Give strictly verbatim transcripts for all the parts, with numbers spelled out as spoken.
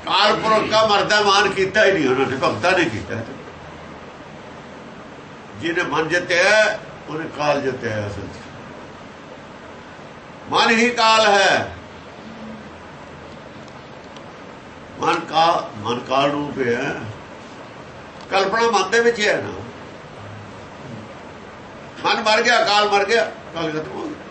ਕਾਲ ਪੁਰਖ ਦਾ ਮਰਦਾ ਮਾਨ ਕੀਤਾ ਹੀ ਨਹੀਂ ਉਹਨਾਂ ਨੇ, ਭਗਤਾਂ ਨੇ ਕੀਤਾ। ਜਿਹਨੇ ਮਨ ਜਿੱਤਿਆ ਉਹਨੇ ਕਾਲ ਜਿੱਤਿਆ। ਅਸਲ ਚ ਮਨ ਹੀ ਕਾਲ ਹੈ। ਮਨ ਕਾ ਮਨ ਕਾਲ ਰੂਪ ਹੈ। ਕਲਪਨਾ ਮਨ ਦੇ ਵਿੱਚ ਹੈ ਨਾ। ਮਨ ਮਰ ਗਿਆ, ਕਾਲ ਮਰ ਗਿਆ, ਕਾਲ ਖਤਮ ਹੋ ਗਿਆ।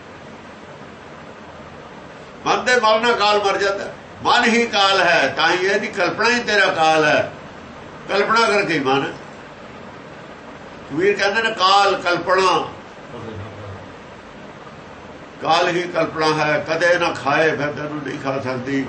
ਮਨ ਦੇ ਮਰਨਾ ਕਾਲ ਮਰ ਜਾਂਦਾ। ਮਨ ਹੀ ਕਾਲ ਹੈ, ਤਾਂ ਹੀ ਇਹਦੀ ਕਲਪਨਾ ਹੀ ਤੇਰਾ ਕਾਲ ਹੈ। ਕਲਪਨਾ ਕਰਕੇ ਮਨ ਵੀਰ ਕਹਿੰਦੇ ਨੇ ਕਾਲ ਕਲਪਨਾ, ਕਾਲ ਹੀ ਕਲਪਨਾ ਹੈ। ਕਦੇ ਨਾ ਖਾਏ ਫਿਰ ਤੈਨੂੰ ਨਹੀਂ ਖਾ ਸਕਦੀ।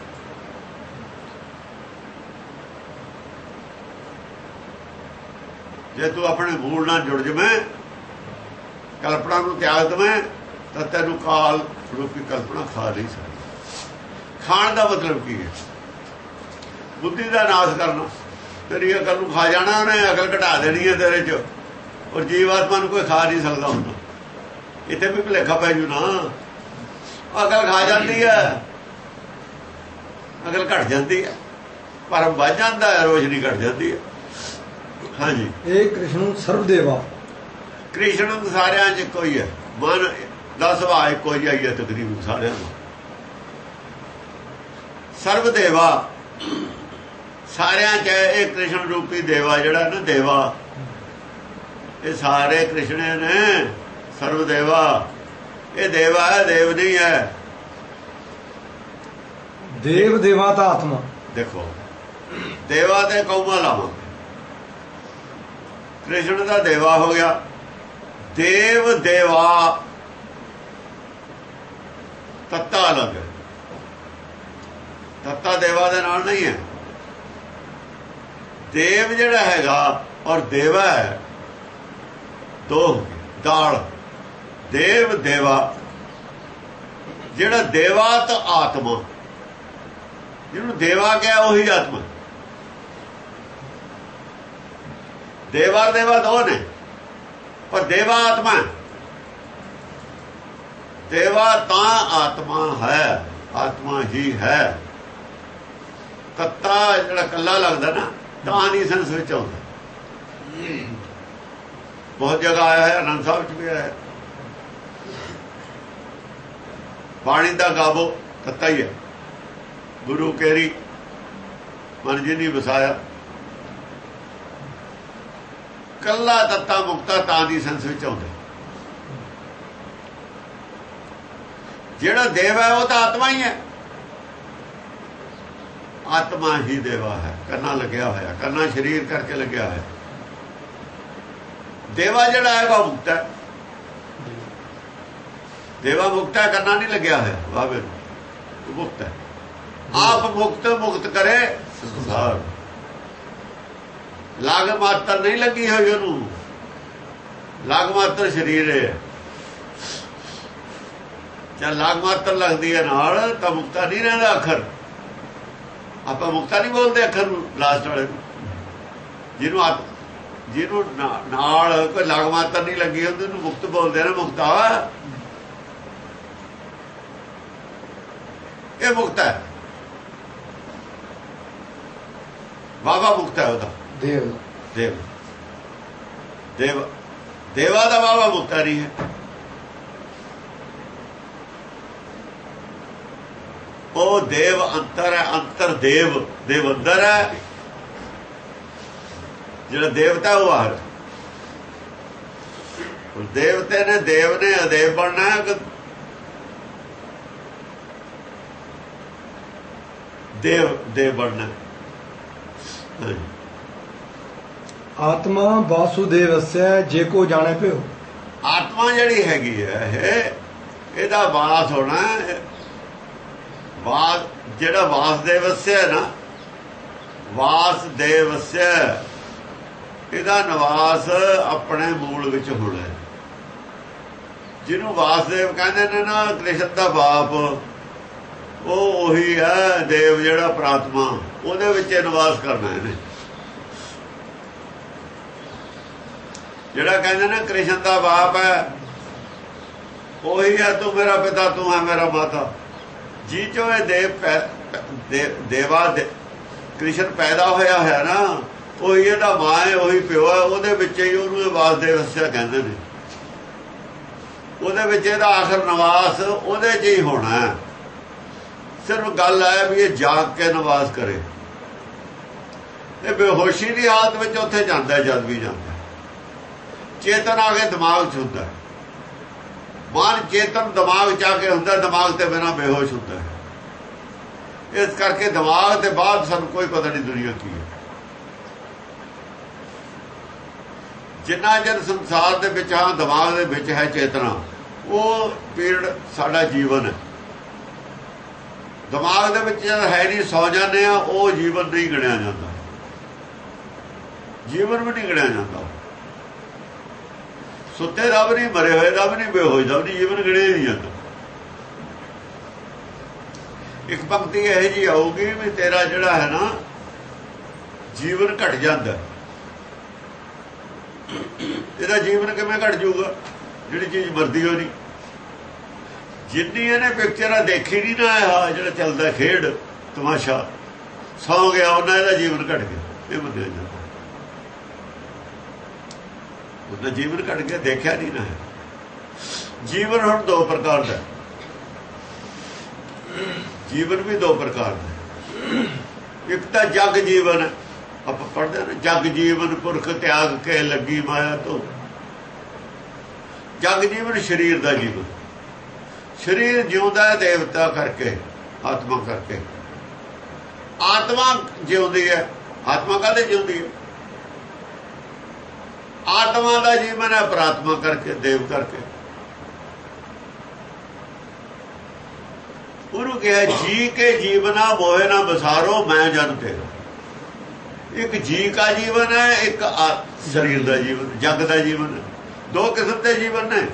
ਜੇ ਤੂੰ ਆਪਣੇ ਮੂਲ ਨਾਲ ਜੁੜ ਜਵੇਂ, ਕਲਪਨਾ ਨੂੰ ਤਿਆਗ ਦਵੇਂ, ਤਾਂ ਤੈਨੂੰ ਕਾਲ ਰੂਪੀ ਕਲਪਨਾ ਖਾ ਨਹੀਂ ਸਕਦੀ। ਖਾਣ ਦਾ ਮਤਲਬ ਕੀ ਹੈ? ਬੁੱਧੀ ਦਾ ਨਾਸ਼ ਕਰਨਾ। ਤੇਰੀ ਅਕਲ ਨੂੰ ਖਾ ਜਾਣਾ ਉਹਨੇ, ਅਕਲ ਘਟਾ ਦੇਣੀ ਹੈ ਤੇਰੇ 'ਚ। ਔਰ ਜੀਵਾਤਮਾ ਨੂੰ ਕੋਈ ਖਾ ਨਹੀਂ ਸਕਦਾ ਹੁੰਦਾ। ਇੱਥੇ ਵੀ ਭੁਲੇਖਾ ਪੈ ਜੂ ਨਾ। ਅਕਲ ਖਾ ਜਾਂਦੀ ਹੈ, ਅਕਲ ਘਟ ਜਾਂਦੀ ਹੈ, ਭਰਮ ਵੱਧ ਜਾਂਦਾ ਹੈ, ਰੋਸ਼ਨੀ ਘਟ ਜਾਂਦੀ ਹੈ। ਹਾਂਜੀ, ਇਹ ਕ੍ਰਿਸ਼ਨ ਸਰਵਦੇਵਾ। ਕ੍ਰਿਸ਼ਨ ਸਾਰਿਆਂ 'ਚ ਕੋਈ ਹੈ। ਮਨ ਦਾ ਸੁਭਾਅ ਇੱਕੋ ਜਿਹਾ ਹੀ ਹੈ ਤਕਰੀਬਨ ਸਾਰਿਆਂ ਦਾ। ਸਰਵਦੇਵਾ ਸਾਰਿਆਂ 'ਚ ਇਹ ਕ੍ਰਿਸ਼ਨ ਰੂਪੀ ਦੇਵਾ ਜਿਹੜਾ ਨਾ, ਦੇਵਾ ਇਹ ਸਾਰੇ ਕ੍ਰਿਸ਼ਨੇ ਨੇ। ਸਰਵਦੇਵਾ ਇਹ ਦੇਵਾ ਹੈ, ਦੇਵ ਨਹੀਂ ਹੈ। ਦੇਵ ਦੇਵਾ ਤਾਂ ਆਤਮਾ। ਦੇਖੋ ਦੇਵਾ ਤੇ ਕੌਮਾ ਲਾਵਾਂ। ਕ੍ਰਿਸ਼ਨ ਦਾ ਦੇਵਾ ਹੋ ਗਿਆ। ਦੇਵ ਦੇਵਾ ਤੱਤਾ ਅਲੱਗ ਹੈ। ਤੱਤਾ ਦੇਵਾ ਦੇ ਨਾਲ ਨਹੀਂ ਹੈ। ਦੇਵ ਜਿਹੜਾ ਹੈਗਾ ਔਰ ਦੇਵਾ ਹੈ, ਦੋ ਦਾਲ। ਦੇਵ ਦੇਵਾ ਜਿਹੜਾ ਦੇਵਾ ਤਾਂ ਆਤਮਾ, ਜਿਹਨੂੰ ਦੇਵਾ ਕਿਹਾ ਉਹੀ ਆਤਮਾ। ਦੇਵਾ ਦੇਵਾ ਦੋ ਨੇ, ਪਰ ਦੇਵਾ ਆਤਮਾ। ਦੇਵਾ ਤਾਂ ਆਤਮਾ ਹੈ, ਆਤਮਾ ਹੀ ਹੈ। ਤੱਤਾ ਜਿਹੜਾ ਕੱਲਾ ਲੱਗਦਾ ਨਾ, ਤਾਂ ਨਹੀਂ ਸੈਂਸ ਵਿੱਚ ਆਉਂਦਾ। ਬਹੁਤ ਜਗ੍ਹਾ ਆਇਆ ਹੈ, ਆਨੰਦ ਸਾਹਿਬ 'ਚ ਵੀ ਆਇਆ। ਬਾਣੀ ਦਾ ਗਾਵੋ ਤੱਤਾ ਹੀ ਹੈ। ਗੁਰੂ ਕੇਰੀ ਮਨ ਜਿਹਨੀ ਵਸਾਇਆ, ਕੱਲਾ ਤੱਤਾ ਮੁਕਤਾ ਤਾਂ ਦੀ ਸੰਸ ਵਿੱਚ ਆਉਂਦਾ। ਜਿਹੜਾ ਦੇਵ ਹੈ ਉਹ ਤਾਂ ਆਤਮਾ ਹੀ ਹੈ। ਆਤਮਾ ਹੀ ਦੇਵਾ ਹੈ। ਕੰਨਾ ਲੱਗਿਆ ਹੋਇਆ, ਕੰਨਾ ਸਰੀਰ ਕਰਕੇ ਲੱਗਿਆ ਹੋਇਆ। ਦੇਵਾ ਜਿਹੜਾ ਹੈਗਾ ਮੁਕਤ ਹੈ। ਦੇਵਾ ਮੁਕਤ ਹੈ, ਕੰਨਾ ਨਹੀਂ ਲੱਗਿਆ ਹੋਇਆ। ਬਾਬੇ ਨੂੰ ਮੁਕਤ ਹੈ। ਆਪ ਮੁਕਤ ਮੁਕਤ ਕਰੇ ਸੰਸਾਰ। ਲਾਗ ਮਾਤਰ ਨਹੀਂ ਲੱਗੀ ਹੋਈ ਉਹਨੂੰ। ਲਾਗ ਮਾਤਰ ਸਰੀਰ ਹੈ। ਜਦ ਲਾਗ ਮਾਤਰ ਲੱਗਦੀ ਹੈ ਨਾਲ, ਤਾਂ ਮੁਕਤਾ ਨਹੀਂ ਰਹਿੰਦਾ ਅੱਖਰ। ਆਪਾਂ ਮੁਕਤਾ ਨਹੀਂ ਬੋਲਦੇ ਅੱਖਰ ਨੂੰ, ਲਾਸਟ ਵਾਲੇ ਨੂੰ। ਜਿਹਨੂੰ ਆਪ ਜਿਹਨੂੰ ਨਾਲ ਕੋਈ ਲਾਗ ਮਾਤਰ ਨਹੀਂ ਲੱਗੀ ਹੁੰਦੀ ਉਹਨੂੰ ਮੁਕਤ ਬੋਲਦੇ ਨਾ। ਮੁਕਤਾ ਇਹ ਮੁਕਤ ਹੈ। ਬਾਬਾ ਮੁਕਤ ਹੈ ਉਹਦਾ। ਦੇਵ ਦੇਵ ਦੇਵ ਦੇਵਾ ਦਾ ਬਾਬਾ ਮੁਕਤਾ ਨਹੀਂ ਹੈ। ਉਹ ਦੇਵ ਅੰਤਰ ਹੈ। ਅੰਤਰ ਦੇਵ, ਦੇਵ ਅੰਦਰ ਹੈ। ਜਿਹੜਾ ਦੇਵਤਾ ਉਹ ਬਾਹਰ। ਦੇਵਤੇ ਨੇ ਦੇਵ ਨੇ ਅਦੇਵ ਬਣਨਾ ਹੈ। ਦੇਵ ਦੇਵ ਬਣਨਾ। ਆਤਮਾ ਵਾਸੁਦੇਵ ਅਸੈ ਜੇ ਕੋ ਜਾਣੇ ਪਿਓ। ਆਤਮਾ ਜਿਹੜੀ ਹੈਗੀ ਹੈ ਇਹ ਇਹਦਾ ਵਾਸ ਹੋਣਾ। ਵਾਸ ਜਿਹੜਾ ਵਾਸਦੇਵ ਅਸੈ ਨਾ, ਵਾਸਦੇਵ ਅਸੈ, ਇਹਦਾ ਨਿਵਾਸ ਆਪਣੇ ਮੂਲ ਵਿੱਚ ਹੋਣਾ। ਜਿਹਨੂੰ ਵਾਸਦੇਵ ਕਹਿੰਦੇ ਨੇ ਨਾ, ਕ੍ਰਿਸ਼ਨ ਦਾ ਬਾਪ, ਉਹ ਉਹੀ ਹੈ ਦੇਵ ਜਿਹੜਾ ਪ੍ਰਾਤਮਾ। ਉਹਦੇ ਵਿੱਚ ਨਿਵਾਸ ਕਰਨਾ ਇਹਨੇ। ਜਿਹੜਾ ਕਹਿੰਦੇ ਨੇ ਕ੍ਰਿਸ਼ਨ ਦਾ ਬਾਪ ਹੈ, ਉਹੀ ਹੈ ਤੂੰ ਮੇਰਾ ਪਿਤਾ, ਤੂੰ ਹੈ ਮੇਰਾ ਮਾਤਾ। ਜੀ ਚੋ ਇਹ ਦੇਵ ਦੇਵਾ ਕ੍ਰਿਸ਼ਨ ਪੈਦਾ ਹੋਇਆ ਹੋਇਆ ਨਾ, ਉਹੀ ਇਹਦਾ ਮਾਂ ਹੈ, ਉਹੀ ਪਿਓ ਹੈ, ਉਹਦੇ ਵਿੱਚ ਹੀ ਉਹਨੂੰ ਵਾਸੁਦੇਵ ਵਸਿਆ ਕਹਿੰਦੇ ਨੇ। ਉਹਦੇ ਵਿੱਚ ਇਹਦਾ ਆਖਰ ਨਿਵਾਸ ਉਹਦੇ 'ਚ ਹੀ ਹੋਣਾ ਹੈ। ਸਿਰਫ ਗੱਲ ਹੈ ਵੀ ਇਹ ਜਾਗ ਕੇ ਨਿਵਾਸ ਕਰੇ। ਇਹ ਬੇਹੋਸ਼ੀ ਦੀ ਹਾਲਤ ਵਿੱਚ ਉੱਥੇ ਜਾਂਦਾ, ਜਦ ਵੀ ਜਾਂਦਾ ਚੇਤਨ ਆ ਕੇ ਦਿਮਾਗ 'ਚ ਹੁੰਦਾ। ਮਨ ਚੇਤਨ ਦਿਮਾਗ 'ਚ ਆ ਕੇ ਹੁੰਦਾ, ਦਿਮਾਗ ਤੇ ਬਿਨਾਂ ਬੇਹੋਸ਼ ਹੁੰਦਾ। ਇਸ ਕਰਕੇ ਦਿਮਾਗ ਦੇ ਬਾਅਦ ਸਾਨੂੰ ਕੋਈ ਪਤਾ ਨਹੀਂ ਦੁਨੀਆ ਕੀ ਹੈ। ਜਿੰਨਾ ਚਿਰ ਸੰਸਾਰ ਦੇ ਵਿੱਚ ਹਾਂ ਦਿਮਾਗ ਦੇ ਵਿੱਚ ਹੈ ਚੇਤਨਾ, ਉਹ ਪੀਰੀਅਡ ਸਾਡਾ ਜੀਵਨ ਹੈ। ਦਿਮਾਗ ਦੇ ਵਿੱਚ ਜਦ ਹੈ ਨਹੀਂ, ਸੌ ਜਾਂਦੇ ਆ, ਉਹ ਜੀਵਨ ਨਹੀਂ ਗਿਣਿਆ ਜਾਂਦਾ। ਜੀਵਨ ਵੀ ਨਹੀਂ ਗਿਣਿਆ ਜਾਂਦਾ। ਸੁੱਤੇ ਦਾ ਵੀ ਨਹੀਂ, ਮਰੇ ਹੋਏ ਦਾ ਵੀ ਨਹੀਂ, ਬੇਹੋਸ਼ ਦਾ ਵੀ ਨਹੀਂ, ਜੀਵਨ ਗਿਣਿਆ ਨਹੀਂ ਜਾਂਦਾ। ਇੱਕ ਪੰਕਤੀ ਇਹੋ ਜਿਹੀ ਆਊਗੀ ਵੀ ਤੇਰਾ ਜਿਹੜਾ ਹੈ ਨਾ ਜੀਵਨ ਘਟ ਜਾਂਦਾ। ਇਹਦਾ ਜੀਵਨ ਕਿਵੇਂ ਘਟ ਜਾਊਗਾ? ਜਿਹੜੀ ਚੀਜ਼ ਮਰਦੀ ਹੋ ਨਹੀਂ। ਜਿੰਨੀ ਇਹਨੇ ਪਿਕਚਰਾਂ ਦੇਖੀ ਨਹੀਂ ਨਾ, ਆ ਜਿਹੜਾ ਚੱਲਦਾ ਖੇਡ ਤਮਾਸ਼ਾ, ਸੌ ਗਿਆ ਉਹਨਾਂ ਇਹਦਾ ਜੀਵਨ ਘਟ ਗਿਆ। ਇਹ ਮੰਨਿਆ ਜਾਂਦਾ ਉਹਦਾ ਜੀਵਨ ਘਟ ਗਿਆ, ਦੇਖਿਆ ਨਹੀਂ ਨਾ। ਜੀਵਨ ਹੁਣ ਦੋ ਪ੍ਰਕਾਰ ਦਾ, ਜੀਵਨ ਵੀ ਦੋ ਪ੍ਰਕਾਰ ਦਾ। ਇੱਕ ਤਾਂ ਜਗ ਜੀਵਨ, ਆਪਾਂ ਪੜ੍ਹਦੇ ਨਾ, ਜਗ ਜੀਵਨ ਪੁਰਖ ਤਿਆਗ ਕੇ ਲੱਗੀ ਮਾਇਆ ਤੋਂ। ਜਗ ਜੀਵਨ ਸਰੀਰ ਦਾ ਜੀਵਨ। ਸਰੀਰ ਜਿਉਂਦਾ ਹੈ ਦੇਵਤਾ ਕਰਕੇ, ਆਤਮਾ ਕਰਕੇ। ਆਤਮਾ ਜਿਉਂਦੀ ਹੈ। ਆਤਮਾ ਕਾਹਦੇ ਜਿਉਂਦੀ ਹੈ? ਆਤਮਾ ਦਾ ਜੀਵਨ ਹੈ ਪ੍ਰਾਤਮਾ ਕਰਕੇ, ਦੇਵ ਕਰਕੇ। ਉਹਨੂੰ ਕਿਹਾ ਜੀ ਕੇ ਜੀਵਨਾ ਮੋਹਿ ਨਾ ਬਸਾਰੋ ਮੈਂ ਜਨ ਤੇਰਾ। ਇੱਕ ਜੀ ਕਾ ਜੀਵਨ ਹੈ, ਇੱਕ ਸਰੀਰ ਦਾ ਜੀਵਨ, ਜਗ ਦਾ ਜੀਵਨ। ਦੋ ਕਿਸਮ ਦੇ ਜੀਵਨ ਨੇ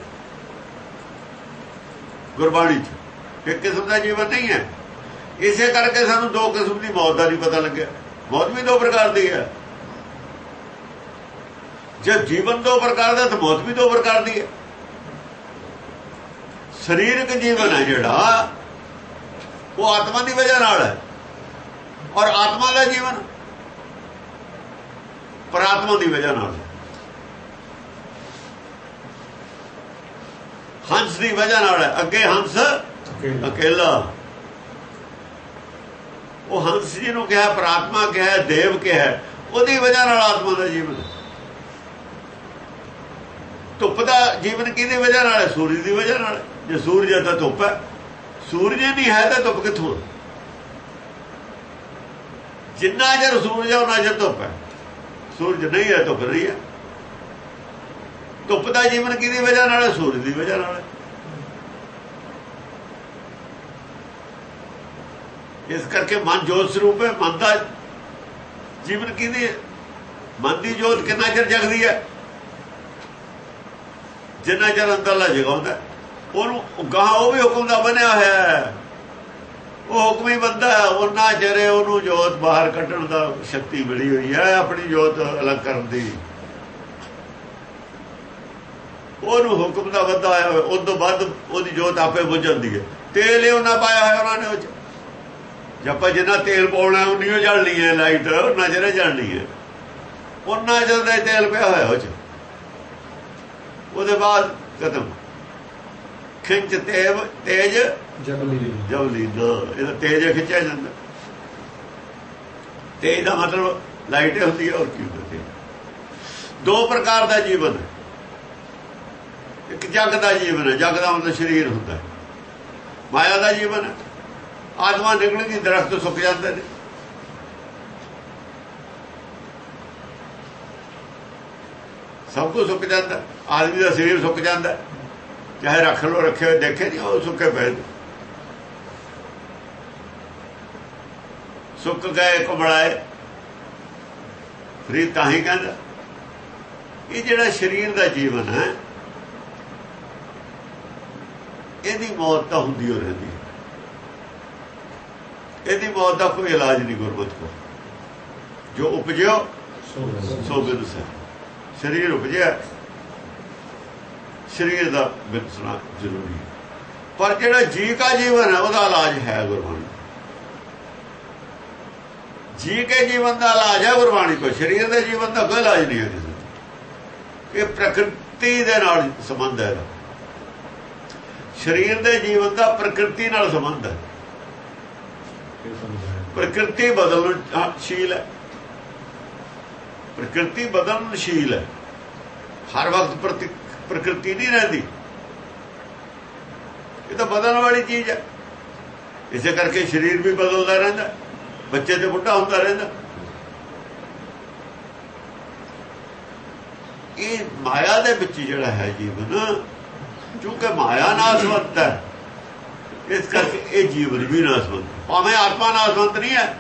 ਗੁਰਬਾਣੀ 'ਚ। ਇੱਕ ਕਿਸਮ ਦਾ ਜੀਵਨ ਨਹੀਂ ਹੈ। ਇਸੇ ਕਰਕੇ ਸਾਨੂੰ ਦੋ ਕਿਸਮ ਦੀ ਮੌਤ ਦਾ ਨਹੀਂ ਪਤਾ ਲੱਗਿਆ। ਮੌਤ ਵੀ ਦੋ ਪ੍ਰਕਾਰ ਦੀ ਹੈ। ਜਦ ਜੀਵਨ ਦੋ ਪ੍ਰਕਾਰ ਦਾ ਤਾਂ ਮੌਤ ਵੀ ਦੋ ਪ੍ਰਕਾਰ ਦੀ ਹੈ। ਸਰੀਰਕ ਜੀਵਨ ਹੈ ਜਿਹੜਾ, ਉਹ ਆਤਮਾ ਦੀ ਵਜ੍ਹਾ ਨਾਲ ਹੈ, ਔਰ ਆਤਮਾ ਦਾ ਜੀਵਨ ਪਰਾਤਮਾ ਦੀ ਵਜ੍ਹਾ ਨਾਲ। ਹੰਸ ਦੀ ਵਜ੍ਹਾ ਨਾਲ ਹੈ। ਅੱਗੇ ਹੰਸ ਅਕੇਲਾ, ਉਹ ਹੰਸ ਜੀ ਨੂੰ ਕਿਹਾ, ਪਰਾਤਮਾ ਕਿਹਾ, ਦੇਵ ਕਿਹਾ, ਉਹਦੀ ਵਜ੍ਹਾ ਨਾਲ ਆਤਮਾ ਦਾ ਜੀਵਨ। ਧੁੱਪ ਦਾ ਜੀਵਨ ਕਿਹਦੀ ਵਜ੍ਹਾ ਨਾਲ ਹੈ? ਸੂਰਜ ਦੀ ਵਜ੍ਹਾ ਨਾਲ। ਜੇ ਸੂਰਜ ਹੈ ਤਾਂ ਧੁੱਪ ਹੈ, ਸੂਰਜ ਨਹੀਂ ਹੈ ਤਾਂ ਧੁੱਪ ਕਿੱਥੋਂ? ਜਿੰਨਾ ਚਿਰ ਸੂਰਜ ਹੈ ਉਹਨਾਂ ਚਿਰ ਧੁੱਪ ਹੈ। ਸੂਰਜ ਨਹੀਂ ਹੈ, ਧੁੱਪ ਨਹੀਂ ਹੈ। ਧੁੱਪ ਦਾ ਜੀਵਨ ਕਿਹਦੀ ਵਜ੍ਹਾ ਨਾਲ ਹੈ? ਸੂਰਜ ਦੀ ਵਜ੍ਹਾ ਨਾਲ ਹੈ। ਇਸ ਕਰਕੇ ਮਨ ਜੋਤ ਸਰੂਪ ਹੈ। ਮਨ ਦਾ ਜੀਵਨ ਕਿਹਦੀ ਹੈ? ਮਨ ਦੀ ਜੋਤ ਕਿੰਨਾ ਚਿਰ ਜਗਦੀ ਹੈ? ਜਿੰਨਾ ਚਿਰ ਅੰਦਰਲਾ ਜਗਾਉਂਦਾ। ਉਹਨੂੰ ਗਾਂ ਉਹ ਵੀ ਹੁਕਮ ਦਾ ਬਣਿਆ ਹੋਇਆ ਹੈ। ਉਹ ਹੁਕਮ ਹੀ ਬੰਦਾ ਹੈ। ਉਹਨਾਂ ਚਿਰ ਉਹਨੂੰ ਜੋਤ ਬਾਹਰ ਕੱਢਣ ਦਾ ਸ਼ਕਤੀ ਮਿਲੀ ਹੋਈ ਹੈ, ਆਪਣੀ ਜੋਤ ਅਲੱਗ ਕਰਨ ਦੀ। ਉਹਨੂੰ ਹੁਕਮ ਦਾ ਬੰਦਾ ਆਇਆ ਹੋਇਆ, ਉਸ ਤੋਂ ਬਾਅਦ ਉਹਦੀ ਜੋਤ ਆਪੇ ਬੁੱਝ ਜਾਂਦੀ ਹੈ। ਤੇਲ ਇਹ ਉਹਨਾਂ ਪਾਇਆ ਹੋਇਆ ਉਹਨਾਂ ਨੇ। ਉਹ 'ਚ ਜੇ ਆਪਾਂ ਜਿੰਨਾ ਤੇਲ ਪਾਉਣਾ ਉਨੀ ਓ ਜਲਣੀ ਹੈ ਲਾਈਟ, ਉਹਨਾਂ ਚਿਰ ਜਲਣੀ ਹੈ। ਉਹਨਾਂ ਚਿਰ ਦਾ ਤੇਲ ਪਿਆ ਹੋਇਆ ਉਹ 'ਚ। ਉਹਦੇ ਬਾਅਦ ਖਤਮ। ਖਿੰਚ ਤੇਵ ਤੇਜ ਜਬਲੀ ਜਬਲੀ ਨਾ, ਇਹਦਾ ਤੇਜ ਖਿੱਚਿਆ ਜਾਂਦਾ। ਤੇਜ ਦਾ ਮਤਲਬ ਲਾਈਟ ਹੁੰਦੀ ਹੈ, ਹੋਰ ਕੀ ਹੁੰਦਾ? ਦੋ ਪ੍ਰਕਾਰ ਦਾ ਜੀਵਨ ਹੈ। ਇੱਕ ਜਗ ਦਾ ਜੀਵਨ ਹੈ। ਜਗ ਦਾ ਮਤਲਬ ਸਰੀਰ ਹੁੰਦਾ। ਮਾਇਆ ਦਾ ਜੀਵਨ ਹੈ। ਆਤਮਾ ਨਿਕਲਦੀ, ਦਰਖਤ ਸੁੱਕ ਜਾਂਦੇ ਨੇ। ਸਭ ਕੁਝ ਸੁੱਕ ਜਾਂਦਾ। ਆਦਮੀ ਦਾ ਸਰੀਰ ਸੁੱਕ ਜਾਂਦਾ, ਚਾਹੇ ਰੱਖ ਲੋ, ਰੱਖੇ ਹੋਏ ਦੇਖੇ ਨਹੀਂ, ਉਹ ਸੁੱਕੇ ਪਏ। ਸੁੱਕ ਗਏ ਕੁਮਲਾਏ ਫਰੀਦ। ਤਾਂ ਹੀ ਕਹਿੰਦਾ ਇਹ ਜਿਹੜਾ ਸਰੀਰ ਦਾ ਜੀਵਨ ਹੈ, ਇਹਦੀ ਮੌਤ ਤਾਂ ਹੁੰਦੀ ਹੋ ਰਹਿੰਦੀ ਹੈ। ਇਹਦੀ ਮੌਤ ਦਾ ਕੋਈ ਇਲਾਜ ਨਹੀਂ ਗੁਰਮਤਿ ਕੋ। ਜੋ ਉਪਜਿਓ ਸੋ ਬਿਨਸ ਹੈ। ਸਰੀਰ ਉਪਜਿਆ, ਸਰੀਰ ਦਾ ਬਿਨਸਣਾ ਜ਼ਰੂਰੀ ਹੈ। ਪਰ ਜਿਹੜਾ ਜੀ ਕਾ ਜੀਵਨ ਹੈ, ਉਹਦਾ ਇਲਾਜ ਹੈ ਗੁਰਬਾਣੀ। ਜੀ ਕੇ ਜੀਵਨ ਦਾ ਇਲਾਜ ਹੈ ਗੁਰਬਾਣੀ ਕੋ। ਸਰੀਰ ਦੇ ਜੀਵਨ ਦਾ ਕੋਈ ਇਲਾਜ ਨਹੀਂ ਹੈ ਕਿਸੇ। ਇਹ ਪ੍ਰਕਿਰਤੀ ਦੇ ਨਾਲ ਸੰਬੰਧ ਹੈ। ਸਰੀਰ ਦੇ ਜੀਵਨ ਦਾ ਪ੍ਰਕਿਰਤੀ ਨਾਲ ਸੰਬੰਧ ਹੈ। ਪ੍ਰਕਿਰਤੀ ਬਦਲਣਸ਼ੀਲ ਹੈ। ਪ੍ਰਕਿਰਤੀ ਬਦਲਣਸ਼ੀਲ ਹੈ। ਹਰ ਵਕਤ ਪ੍ਰਕਿਰਤੀ ਨਹੀਂ ਰਹਿੰਦੀ। ਇਹ ਤਾਂ ਬਦਲਣ ਵਾਲੀ ਚੀਜ਼ ਹੈ। ਇਸੇ ਕਰਕੇ ਸਰੀਰ ਵੀ ਬਦਲਦਾ ਰਹਿੰਦਾ, ਬੱਚੇ ਤੇ ਬੁੱਢਾ ਹੁੰਦਾ ਰਹਿੰਦਾ। ਇਹ ਮਾਇਆ ਦੇ ਵਿੱਚ ਜਿਹੜਾ ਹੈ ਜੀਵਨ, ਕਿਉਂਕਿ ਮਾਇਆ ਨਾਸਵੰਤ ਹੈ, ਇਸ ਕਰਕੇ ਇਹ ਜੀਵਨ ਵੀ ਨਾਸਵੰਤ। ਭਾਵੇਂ ਆਤਮਾ ਨਾਸਵੰਤ ਨਹੀਂ ਹੈ,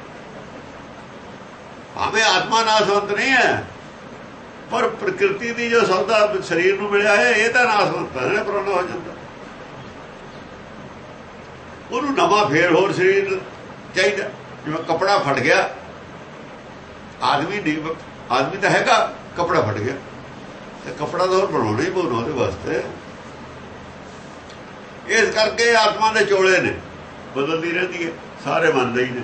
ਭਾਵੇਂ ਆਤਮਾ ਨਾਸਵੰਤ ਨਹੀਂ ਹੈ, ਪਰ ਪ੍ਰਕਿਰਤੀ ਦੀ ਜੋ ਸੌਦਾ ਸਰੀਰ ਨੂੰ ਮਿਲਿਆ ਹੈ ਇਹ ਤਾਂ ਨਾਸਵੰਤ ਹੈ, ਪੁਰਾਣਾ ਹੋ ਜਾਂਦਾ। ਉਹਨੂੰ ਨਵਾਂ ਫੇਰ ਹੋਰ ਸਰੀਰ ਚਾਹੀਦਾ। ਜਿਵੇਂ ਕੱਪੜਾ ਫਟ ਗਿਆ, ਆਦਮੀ ਨਹੀਂ, ਆਦਮੀ ਤਾਂ ਹੈਗਾ, ਕੱਪੜਾ ਫਟ ਗਿਆ ਤੇ ਕੱਪੜਾ ਤਾਂ ਹੋਰ ਬਣਾਉਣਾ ਹੀ ਪਊਗਾ ਉਹਦੇ ਵਾਸਤੇ। ਇਸ ਕਰਕੇ ਆਤਮਾ ਦੇ ਚੋਲੇ ਨੇ, ਬਦਲਦੀ ਰਹਿੰਦੀ ਹੈ, ਸਾਰੇ ਮੰਨਦੇ ਹੀ ਨੇ।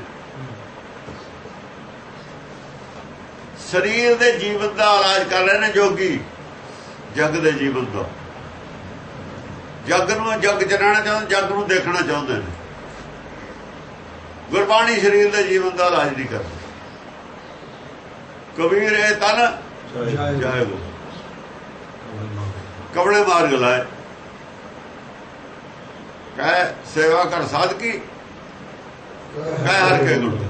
ਸਰੀਰ ਦੇ ਜੀਵਨ ਦਾ ਇਲਾਜ ਕਰ ਰਹੇ ਨੇ ਜੋਗੀ, ਜਗ ਦੇ ਜੀਵਨ ਦਾ। ਜਗ ਨੂੰ ਜਗ ਚ ਰਹਿਣਾ ਚਾਹੁੰਦੇ, ਜਗ ਨੂੰ ਦੇਖਣਾ ਚਾਹੁੰਦੇ ਨੇ। ਗੁਰਬਾਣੀ ਸਰੀਰ ਦੇ ਜੀਵਨ ਦਾ ਇਲਾਜ ਨਹੀਂ ਕਰਦੀ। ਕਬੀਰ ਇਹ ਤਨ ਜਾਏਗੋ, ਕਬੜੇ ਮਾਰ ਗਲਾਏ, ਕਹਿ ਸੇਵਾ ਕਰ ਸਾਧਕੀ, ਕਹਿ ਹਰ ਕੇ ਗੁਣ।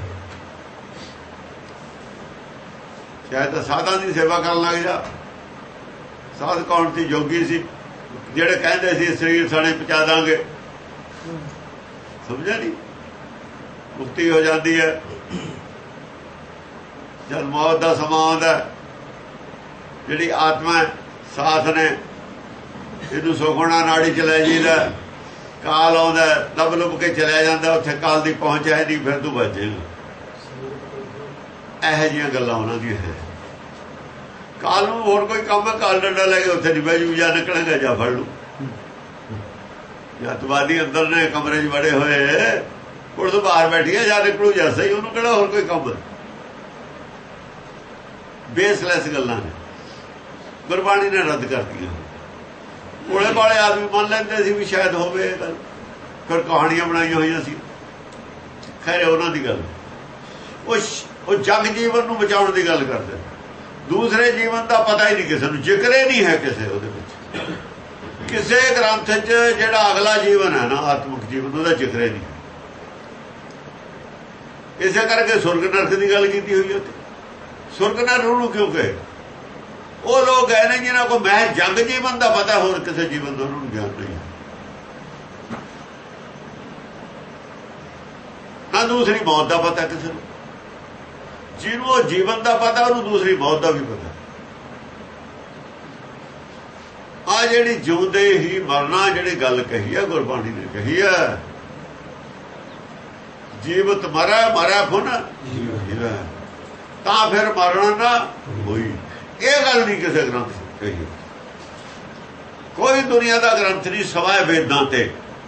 ਸ਼ਾਇਦ ਤਾਂ ਸਾਧਾਂ ਦੀ ਸੇਵਾ ਕਰਨ ਲੱਗ ਜਾ। ਸਾਧ ਕੌਣ ਸੀ? ਜੋਗੀ ਸੀ, ਜਿਹੜੇ ਕਹਿੰਦੇ ਸੀ ਸਰੀਰ ਸਾਣੇ ਪਹੁੰਚਾ ਦਾਂਗੇ। ਸਮਝਿਆ ਨਹੀਂ? ਮੁਕਤੀ ਹੋ ਜਾਂਦੀ ਹੈ ਜਦ ਮੌਤ ਦਾ ਸਮਾਂ ਆਉਂਦਾ। ਜਿਹੜੀ ਆਤਮਾ ਸਾਥ ਨੇ, ਇਹਨੂੰ ਸੁਖਣਾ ਨਾੜੀ ਚ ਲੈ ਜੀਦਾ। ਕਾਲ ਆਉਂਦਾ, ਲੱਭ ਲੁੱਭ ਕੇ ਚਲਿਆ ਜਾਂਦਾ, ਉੱਥੇ ਕਾਲ ਦੀ ਪਹੁੰਚ ਹੈ ਨਹੀਂ, ਫਿਰ ਤੂੰ ਬਚੇ। ਇਹੋ ਜਿਹੀਆਂ ਗੱਲਾਂ ਉਹਨਾਂ ਦੀਆਂ ਹੈ। ਕਾਲ ਨੂੰ ਹੋਰ ਕੋਈ ਕੰਮ ਹੈ, ਕਾਲ ਡੰਡਾ ਲੈ ਕੇ ਉੱਥੇ ਨਹੀਂ ਬੈਜੂ, ਜਾਂ ਨਿਕਲੇਗਾ ਜਾਂ ਫੜ ਲੂ। ਅੱਤਵਾਦੀ ਅੰਦਰ ਨੇ ਕਮਰੇ 'ਚ ਵੜੇ ਹੋਏ, ਪੁਲਿਸ ਬਾਹਰ ਬੈਠੀ ਹੈ, ਜਾਂ ਨਿਕਲੂ ਜਾਂ ਸਹੀ। ਉਹਨੂੰ ਕਿਹੜਾ ਹੋਰ ਕੋਈ ਕੰਮ? ਬੇਸਲੈਸ ਗੱਲਾਂ ਨੇ, ਗੁਰਬਾਣੀ ਨੇ ਰੱਦ ਕਰਤੀਆਂ। ਭੋਲੇ ਭਾਲੇ ਆਦਮੀ ਮੰਨ ਲੈਂਦੇ ਸੀ ਵੀ ਸ਼ਾਇਦ ਹੋਵੇ ਇਹ ਗੱਲ, ਫਿਰ ਕਹਾਣੀਆਂ ਬਣਾਈਆਂ ਹੋਈਆਂ ਸੀ। ਖੈਰ ਉਹਨਾਂ ਦੀ ਗੱਲ, ਉਹ ਉਹ ਜਗ ਜੀਵਨ ਨੂੰ ਬਚਾਉਣ ਦੀ ਗੱਲ ਕਰਦੇ। ਦੂਸਰੇ ਜੀਵਨ ਦਾ ਪਤਾ ਹੀ ਨਹੀਂ ਕਿਸੇ ਨੂੰ, ਜ਼ਿਕਰ ਹੀ ਨਹੀਂ ਹੈ ਕਿਸੇ ਉਹਦੇ ਵਿੱਚ। ਕਿਸੇ ਗ੍ਰੰਥ 'ਚ ਜਿਹੜਾ ਅਗਲਾ ਜੀਵਨ ਹੈ ਨਾ, ਆਤਮਿਕ ਜੀਵਨ, ਉਹਦਾ ਜ਼ਿਕਰ ਹੀ ਨਹੀਂ। ਇਸੇ ਕਰਕੇ ਸੁਰਗ ਨਰਕ ਦੀ ਗੱਲ ਕੀਤੀ ਹੋਈ ਹੈ। ਸੁਰਗ ਨਰਕ ਨੂੰ ਕਿਉਂ ਕਹੇ? ਉਹ ਲੋਕ ਹੈ ਨੇ ਜਿਹਨਾਂ ਕੋਲ ਮੈਂ ਜਗ ਜੀਵਨ ਦਾ ਪਤਾ, ਹੋਰ ਕਿਸੇ ਜੀਵਨ ਦਾ ਉਹਨਾਂ ਨੂੰ ਗਿਆਨ ਨਹੀਂ। ਨਾ ਦੂਸਰੀ ਮੌਤ ਦਾ ਪਤਾ ਕਿਸੇ ਨੂੰ। ਜਿਹਨੂੰ ਉਹ ਜੀਵਨ ਦਾ ਪਤਾ, ਉਹਨੂੰ ਦੂਸਰੀ ਮੌਤ ਦਾ ਵੀ ਪਤਾ। ਆ ਜਿਹੜੀ ਜਿਉਂਦੇ ਹੀ ਮਰਨਾ ਜਿਹੜੀ ਗੱਲ ਕਹੀ ਹੈ, ਗੁਰਬਾਣੀ ਨੇ ਕਹੀ ਹੈ, ਜੀਵਤ ਮਰੈ ਮਰੈ ਫੁਨ ਜੀਵੈ, ਤਾਂ ਫਿਰ ਮਰਨਾ ਨਾ ਹੋਈ। ਇਹ ਗੱਲ ਨਹੀਂ ਕਿਸੇ ਗ੍ਰੰਥ ਕਹੀ। ਕੋਈ ਦੁਨੀਆ ਦਾ ਗ੍ਰੰਥ ਨਹੀਂ ਸਵਾਏ ਵੇਦਾਂ ਤੇ।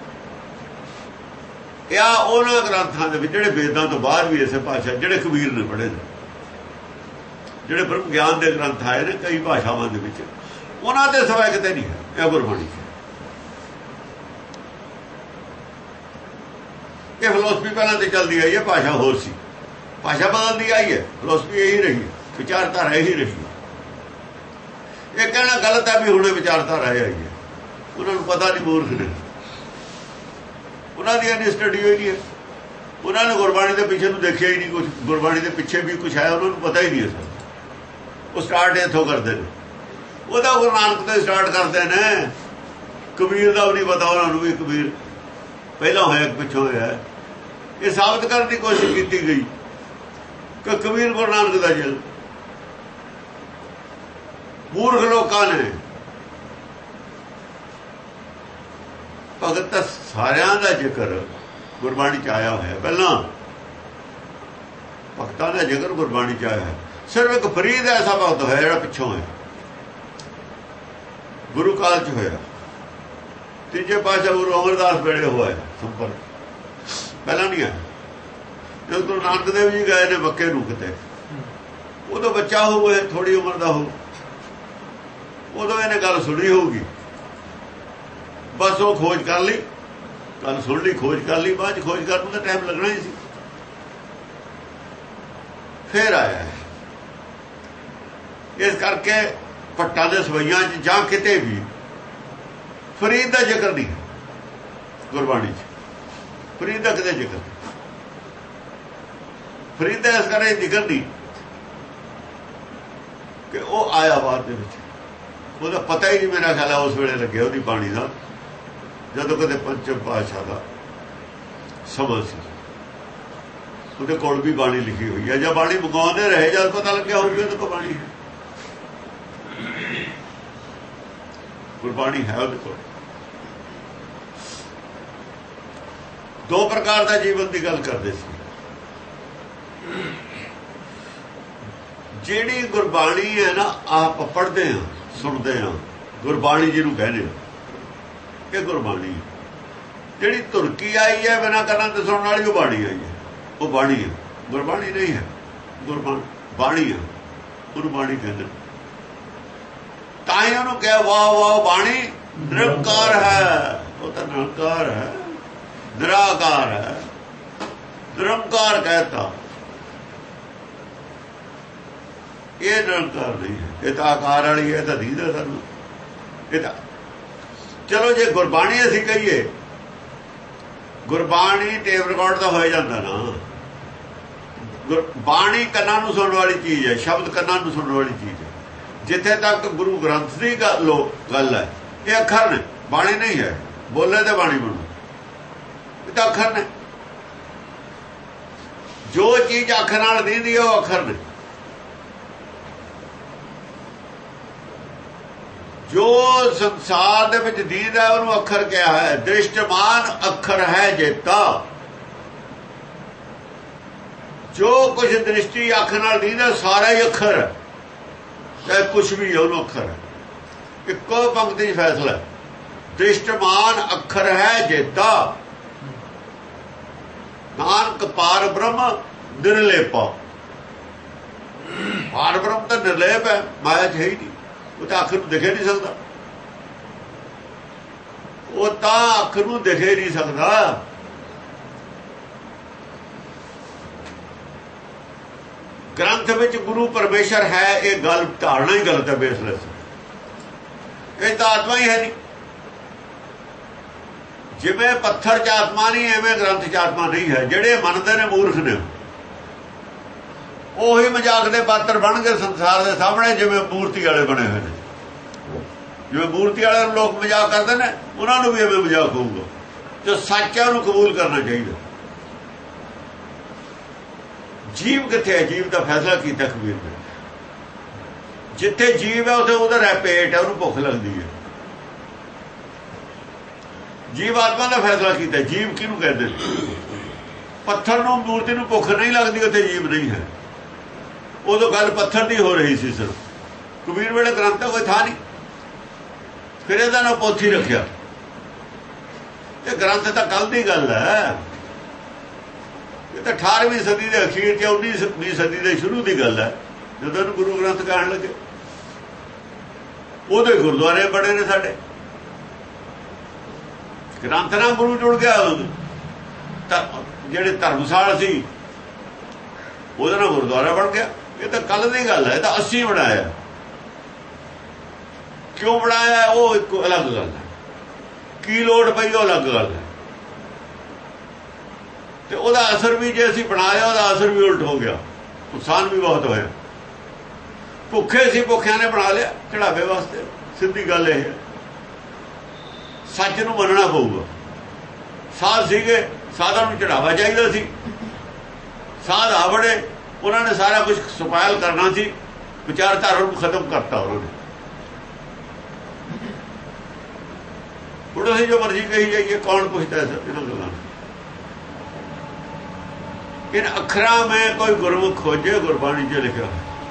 ਇਹ ਉਹਨਾਂ ਗ੍ਰੰਥਾਂ ਦੇ ਵਿੱਚ ਜਿਹੜੇ ਵੇਦਾਂ ਤੋਂ ਬਾਅਦ ਵੀ ਇਸੇ ਭਾਸ਼ਾ, ਜਿਹੜੇ ਕਬੀਰ ਨੇ ਪੜ੍ਹੇ ਨੇ, ਜਿਹੜੇ ਬ੍ਰਹਮ ਗਿਆਨ ਦੇ ਗ੍ਰੰਥ ਆਏ ਨੇ ਕਈ ਭਾਸ਼ਾਵਾਂ ਦੇ ਵਿੱਚ, ਉਹਨਾਂ ਦੇ ਸਵਾਏ ਕਿਤੇ ਨਹੀਂ ਹੈ। ਇਹ ਗੁਰਬਾਣੀ ਇਹ ਫਿਲਾਸਫੀ ਪਹਿਲਾਂ ਤੇ ਚੱਲਦੀ ਆਈ ਹੈ, ਭਾਸ਼ਾ ਹੋਰ ਸੀ, ਭਾਸ਼ਾ ਬਦਲਦੀ ਆਈ ਹੈ, ਫਿਲਾਸਫੀ ਇਹੀ ਰਹੀ, ਵਿਚਾਰਧਾਰਾ ਇਹੀ ਰਹੀ। ਇਹ ਕਹਿਣਾ ਗਲਤ ਹੈ ਵੀ ਹੁਣੇ ਵਿਚਾਰਧਾਰਾ ਆਈ ਹੈ। ਉਹਨਾਂ ਨੂੰ ਪਤਾ ਨਹੀਂ, ਮੂਰਖ ਨੇ, ਉਹਨਾਂ ਦੀ ਇੰਨੀ ਸਟੱਡੀ ਹੋਈ ਨਹੀਂ ਹੈ। ਉਹਨਾਂ ਨੇ ਗੁਰਬਾਣੀ ਦੇ ਪਿੱਛੇ ਨੂੰ ਦੇਖਿਆ ਹੀ ਨਹੀਂ ਕੁਛ। ਗੁਰਬਾਣੀ ਦੇ ਪਿੱਛੇ ਵੀ ਕੁਛ ਆਇਆ ਉਹਨਾਂ ਨੂੰ ਪਤਾ ਹੀ ਨਹੀਂ ਹੈ। ਉਹ ਸਟਾਰਟ ਇੱਥੋਂ ਕਰਦੇ ਨੇ, ਉਹਦਾ ਗੁਰੂ ਨਾਨਕ ਤੋਂ ਸਟਾਰਟ ਕਰਦੇ ਨੇ। ਕਬੀਰ ਦਾ ਵੀ ਨਹੀਂ ਪਤਾ ਉਹਨਾਂ ਨੂੰ ਵੀ ਕਬੀਰ ਪਹਿਲਾਂ ਹੋਇਆ ਕਿ ਪਿੱਛੋਂ ਹੋਇਆ। ਇਹ ਸਾਬਤ ਕਰਨ ਦੀ ਕੋਸ਼ਿਸ਼ ਕੀਤੀ ਗਈ ਕਿ ਕਬੀਰ ਗੁਰੂ ਨਾਨਕ ਦਾ ਜਨਮ। ਮੂਰਖ ਲੋਕਾਂ ਨੇ। ਭਗਤ ਸਾਰਿਆਂ ਦਾ ਜ਼ਿਕਰ ਗੁਰਬਾਣੀ 'ਚ ਆਇਆ ਹੋਇਆ। ਪਹਿਲਾਂ ਭਗਤਾਂ ਦਾ ਜ਼ਿਕਰ ਗੁਰਬਾਣੀ 'ਚ ਆਇਆ ਹੈ। ਸਿਰਫ ਇੱਕ ਫਰੀਦ ਐਸਾ ਭਗਤ ਹੋਇਆ ਜਿਹੜਾ ਪਿੱਛੋਂ ਹੈ, ਗੁਰੂ ਕਾਲ 'ਚ ਹੋਇਆ। ਤੀਜੇ ਪਾਸੇ ਗੁਰੂ ਅਮਰਦਾਸ ਵੇਲੇ ਹੋਇਆ ਸੰਪਰਕ, ਪਹਿਲਾਂ ਨਹੀਂ ਆਇਆ। ਜਦੋਂ ਗੁਰੂ ਨਾਨਕ ਦੇਵ ਜੀ ਗਏ ਨੇ ਮੱਕੇ ਨੂੰ ਕਿਤੇ, ਉਦੋਂ ਬੱਚਾ ਹੋਊ, ਥੋੜੀ ਉਮਰ ਦਾ ਹੋਊ, ਉਦੋਂ ਇਹਨੇ ਗੱਲ ਸੁਣੀ ਹੋਊਗੀ। ਬਸ ਉਹ ਖੋਜ ਕਰ ਲਈ, ਗੱਲ ਸੁਣ ਲਈ, ਖੋਜ ਕਰ ਲਈ, ਬਾਅਦ 'ਚ ਖੋਜ ਕਰਨ ਨੂੰ ਤਾਂ ਟਾਈਮ ਲੱਗਣਾ ਹੀ ਸੀ। ਫੇਰ ਆਇਆ। ਇਸ ਕਰਕੇ ਭੱਟਾਂ ਦੇ ਸਵਈਆਂ 'ਚ ਜਾਂ ਕਿਤੇ ਵੀ ਫਰੀਦ ਦਾ ਜ਼ਿਕਰ ਨਹੀਂ ਗੁਰਬਾਣੀ 'ਚ। ਫਰੀਦ ਦਾ ਕਿਤੇ ਜ਼ਿਕਰ, ਫਰੀਦ ਦਾ ਇਸ ਕਰਕੇ ਜ਼ਿਕਰ ਨਹੀਂ ਕਿ ਉਹ ਆਇਆ ਬਾਅਦ ਦੇ ਵਿੱਚ, ਉਹਦਾ ਪਤਾ ਹੀ ਨਹੀਂ ਮੇਰਾ ਖਿਆਲ ਹੈ ਉਸ ਵੇਲੇ ਲੱਗਿਆ ਉਹਦੀ ਬਾਣੀ ਦਾ, ਜਦੋਂ ਕਦੇ ਪੰਚਮ ਪਾਤਸ਼ਾਹ ਦਾ ਸਮਾਂ ਸੀ। ਉਹਦੇ ਕੋਲ ਵੀ ਬਾਣੀ ਲਿਖੀ ਹੋਈ ਹੈ, ਜਾਂ ਬਾਣੀ ਮੰਗਾਉਂਦੇ ਰਹੇ, ਜਦ ਪਤਾ ਲੱਗਿਆ ਹੋਊਗੀ ਉਹਦੇ ਕੋਲ ਬਾਣੀ ਹੈ, ਗੁਰਬਾਣੀ ਹੈ ਉਹਦੇ ਕੋਲ। ਦੋ ਪ੍ਰਕਾਰ ਦਾ ਜੀਵਨ ਦੀ ਗੱਲ ਕਰਦੇ ਸੀ। ਜਿਹੜੀ ਗੁਰਬਾਣੀ ਹੈ ਨਾ, ਆਪ ਪੜ੍ਹਦੇ ਹਾਂ, ਸੁਣਦੇ ਹਾਂ, ਗੁਰਬਾਣੀ ਜਿਹਨੂੰ ਕਹਿੰਦੇ ਆ, ਇਹ ਗੁਰਬਾਣੀ। ਜਿਹੜੀ ਤੁਰਕੀ ਆਈ ਹੈ ਬਿਨਾਂ ਕੰਨਾਂ ਤੇ ਸੁਣਨ ਵਾਲੀ, ਉਹ ਬਾਣੀ ਆਈ ਹੈ, ਉਹ ਬਾਣੀ ਹੈ, ਗੁਰਬਾਣੀ ਨਹੀਂ ਹੈ। ਗੁਰਬਾਣੀ ਬਾਣੀ ਹੈ, ਗੁਰਬਾਣੀ ਕਹਿੰਦੇ। ਤਾਂ ਹੀ ਉਹਨੂੰ ਕਿਹਾ ਵਾਹ ਵਾਹ ਬਾਣੀ ਨਿਰੰਕਾਰ ਹੈ। ਉਹ ਤਾਂ ਨਿਰੰਕਾਰ ਹੈ, ਨਿਰਾਕਾਰ ਹੈ, ਨਿਰੰਕਾਰ ਕਹਿਤਾ। ਇਹ ਨਿਰੰਕਾਰ ਨਹੀਂ ਹੈ, ਇਹ ਤਾਂ ਆਕਾਰ ਵਾਲੀ ਹੈ, ਤਾਂ ਦੀਦਾ ਸਾਨੂੰ। ਇਹ ਤਾਂ ਚਲੋ ਜੇ ਗੁਰਬਾਣੀ ਅਸੀਂ ਕਹੀਏ, ਗੁਰਬਾਣੀ ਟੇਪ ਰਿਕਾਰਡ ਤਾਂ ਹੋ ਜਾਂਦਾ ਨਾ। ਬਾਣੀ ਕੰਨਾਂ ਨੂੰ ਸੁਣਨ ਵਾਲੀ ਚੀਜ਼ ਹੈ, ਸ਼ਬਦ ਕੰਨਾਂ ਨੂੰ ਸੁਣਨ ਵਾਲੀ ਚੀਜ਼ ਹੈ। ਜਿੱਥੇ ਤੱਕ ਗੁਰੂ ਗ੍ਰੰਥ ਦੀ ਗੱਲ ਹੈ, ਇਹ ਅੱਖਰ ਨੇ, ਬਾਣੀ ਨਹੀਂ ਹੈ। ਬੋਲੇ ਤੇ ਬਾਣੀ ਬਣੂ, ਇਹ ਤਾਂ ਅੱਖਰ ਨੇ। ਜੋ ਚੀਜ਼ ਅੱਖ ਨਾਲ ਦੀਦੀ ਉਹ ਅੱਖਰ ਨੇ। ਜੋ ਸੰਸਾਰ ਦੇ ਵਿੱਚ ਦੀਦਾ ਉਹਨੂੰ ਅੱਖਰ ਕਿਹਾ ਹੈ। ਦ੍ਰਿਸ਼ਟਮਾਨ ਅੱਖਰ ਹੈ ਜੇਤਾ। ਜੋ ਕੁਝ ਦ੍ਰਿਸ਼ਟੀ ਅੱਖ ਨਾਲ ਦੀਦਾ ਸਾਰਾ ਹੀ ਅੱਖਰ ਹੈ, ਚਾਹੇ ਕੁਛ ਵੀ ਉਹਨੂੰ ਅੱਖਰ ਹੈ। ਇੱਕੋ ਪੰਕਤੀ 'ਚ ਫੈਸਲਾ। ਦ੍ਰਿਸ਼ਟਮਾਨ ਅੱਖਰ ਹੈ ਜੇਤਾ, ਨਾਨਕ ਪਾਰ ਬ੍ਰਹਮ ਨਿਰਲੇਪਾ। ਪਾਰ ਬ੍ਰਹਮ ਤਾਂ ਨਿਰਲੇਪ ਹੈ, ਮਾਇਆ 'ਚ ਹੈ ਹੀ ਨਹੀਂ। ਉਹ ਤਾਂ ਅੱਖ ਨੂੰ ਦਿਖੇ ਨਹੀਂ ਸਕਦਾ, ਉਹ ਤਾਂ ਅੱਖ ਨੂੰ ਦਿਖੇ ਨਹੀਂ ਸਕਦਾ। ਗ੍ਰੰਥ ਵਿੱਚ ਗੁਰੂ ਪਰਮੇਸ਼ਰ ਹੈ, ਇਹ ਗੱਲ ਧਾਰਨਾ ਹੀ ਗਲਤ ਹੈ, ਬੇਸਲੈਸ। ਇਹ ਤਾਂ ਆਤਮਾ ਹੀ ਹੈ ਨਹੀਂ। ਜਿਵੇਂ ਪੱਥਰ 'ਚ ਆਤਮਾ ਨਹੀਂ, ਐਵੇਂ ਗ੍ਰੰਥ 'ਚ ਆਤਮਾ ਨਹੀਂ ਹੈ। ਜਿਹੜੇ ਮੰਨਦੇ ਨੇ ਮੂਰਖ ਨੇ, ਉਹੀ ਮਜ਼ਾਕ ਦੇ ਪਾਤਰ ਬਣ ਕੇ ਸੰਸਾਰ ਦੇ ਸਾਹਮਣੇ, ਜਿਵੇਂ ਮੂਰਤੀ ਵਾਲੇ ਬਣੇ ਹੋਏ ਨੇ। ਜਿਵੇਂ ਮੂਰਤੀ ਵਾਲੇ ਨੂੰ ਲੋਕ ਮਜ਼ਾਕ ਕਰਦੇ ਨੇ, ਉਹਨਾਂ ਨੂੰ ਵੀ ਐਵੇਂ ਮਜ਼ਾਕ ਹੋਊਗਾ। ਜੋ ਸੱਚ ਹੈ ਉਹਨੂੰ ਕਬੂਲ ਕਰਨਾ ਚਾਹੀਦਾ। ਜੀਵ ਕਿੱਥੇ ਹੈ? ਜੀਵ ਦਾ ਫੈਸਲਾ ਕੀਤਾ ਕਬੀਰ ਨੇ। ਜਿੱਥੇ ਜੀਵ ਹੈ ਉੱਥੇ ਉਹਦਾ ਰੈਪੇਟ ਹੈ, ਉਹਨੂੰ ਭੁੱਖ ਲੱਗਦੀ ਹੈ। ਜੀਵ ਆਤਮਾ ਦਾ ਫੈਸਲਾ ਕੀਤਾ। ਜੀਵ ਕਿਹਨੂੰ ਕਹਿੰਦੇ ਨੇ? ਪੱਥਰ ਨੂੰ, ਮੂਰਤੀ ਨੂੰ ਭੁੱਖ ਨਹੀਂ ਲੱਗਦੀ, ਉੱਥੇ ਜੀਵ ਨਹੀਂ ਹੈ। ਉਦੋਂ ਗੱਲ ਪੱਥਰ ਦੀ ਹੋ ਰਹੀ ਸੀ ਸਿਰਫ। ਕਬੀਰ ਵੇਲੇ ਗ੍ਰੰਥ ਤਾਂ ਕੋਈ ਥਾ ਨਹੀਂ, ਫਿਰ ਇਹਦਾ ਨਾ ਪੋਥੀ ਰੱਖਿਆ। ਇਹ ਗ੍ਰੰਥ ਤਾਂ ਕੱਲ ਦੀ ਗੱਲ ਹੈ। ਇਹ ਤਾਂ ਅਠਾਰਵੀਂ ਸਦੀ ਦੇ ਅਖੀਰ ਤੇ ਉन्नीसवीं ਸਦੀ ਦੇ ਸ਼ੁਰੂ ਦੀ ਗੱਲ ਹੈ, ਜਦੋਂ ਇਹਨੂੰ ਗੁਰੂ ਗ੍ਰੰਥ ਕਹਿਣ ਲੱਗੇ। ਉਹਦੇ ਗੁਰਦੁਆਰੇ ਬੜੇ ਨੇ ਸਾਡੇ। ਗ੍ਰੰਥ ਨਾਲ ਗੁਰੂ ਜੁੜ ਗਿਆ। ਤਾਂ ਜਿਹੜੇ ਧਰਮਸਾਲ ਸੀ ਉਹਦੇ ਨਾਲ ਗੁਰਦੁਆਰਾ ਬਣ ਗਿਆ। ਇਹ ਤਾਂ ਕੱਲ ਦੀ ਗੱਲ ਹੈ, ਇਹ ਤਾਂ ਅਸੀਂ ਬਣਾਇਆ। ਕਿਉਂ ਬਣਾਇਆ ਉਹ ਇੱਕ ਅਲੱਗ ਗੱਲ ਹੈ, ਕੀ ਲੋੜ ਪਈ ਉਹ ਅਲੱਗ ਗੱਲ ਹੈ। ਤੇ ਉਹਦਾ ਅਸਰ ਵੀ, ਜੇ ਅਸੀਂ ਬਣਾਇਆ ਉਹਦਾ ਅਸਰ ਵੀ ਉਲਟ ਹੋ ਗਿਆ, ਨੁਕਸਾਨ ਵੀ ਬਹੁਤ ਹੋਇਆ। ਭੁੱਖੇ ਸੀ, ਭੁੱਖਿਆਂ ਨੇ ਬਣਾ ਲਿਆ ਚੜਾਵੇ ਵਾਸਤੇ। ਸਿੱਧੀ ਗੱਲ ਇਹ ਹੈ, ਸੱਚ ਨੂੰ ਮੰਨਣਾ ਪਊਗਾ। ਸਾਧ ਸੀਗੇ, ਸਾਧਾਂ ਨੂੰ ਚੜਾਵਾ ਚਾਹੀਦਾ ਸੀ। ਸਾਧ ਆਵੜੇ, ਉਹਨਾਂ ਨੇ ਸਾਰਾ ਕੁਝ ਸਪਾਇਲ ਕਰਨਾ ਸੀ, ਵਿਚਾਰਧਾਰਾ ਨੂੰ ਖਤਮ ਕਰਤਾ ਉਹਨਾਂ ਨੇ। ਹੁਣ ਅਸੀਂ ਜੋ ਮਰਜ਼ੀ ਕਹੀ ਜਾਈਏ, ਕੌਣ ਪੁੱਛਦਾ ਹੈ ਇਹਨਾਂ ਗੱਲਾਂ? ਇਨ ਅੱਖਰਾਂ ਮੈਂ ਕੋਈ ਗੁਰਮੁਖ ਖੋਜੇ, ਗੁਰਬਾਣੀ 'ਚ ਲਿਖਿਆ।